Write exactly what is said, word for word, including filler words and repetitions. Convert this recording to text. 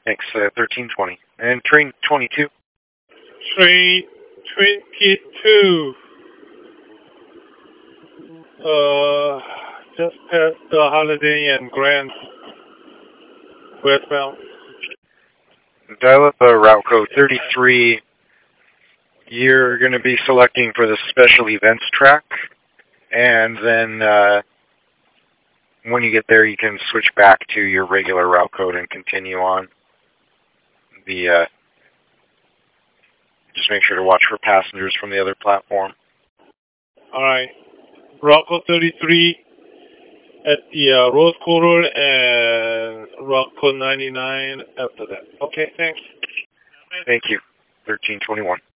Thanks, uh, thirteen twenty. And train twenty-two. Train twenty-two. Uh, just past the Holiday and Grand westbound. Dial up uh, route code thirty-three. You're going to be selecting for the special events track, and then uh, when you get there, you can switch back to your regular route code and continue on. The uh, just make sure to watch for passengers from the other platform. All right, route code thirty-three at the uh, Rose Quarter and route code ninety-nine after that. Okay, thanks. Thank you. thirteen twenty-one.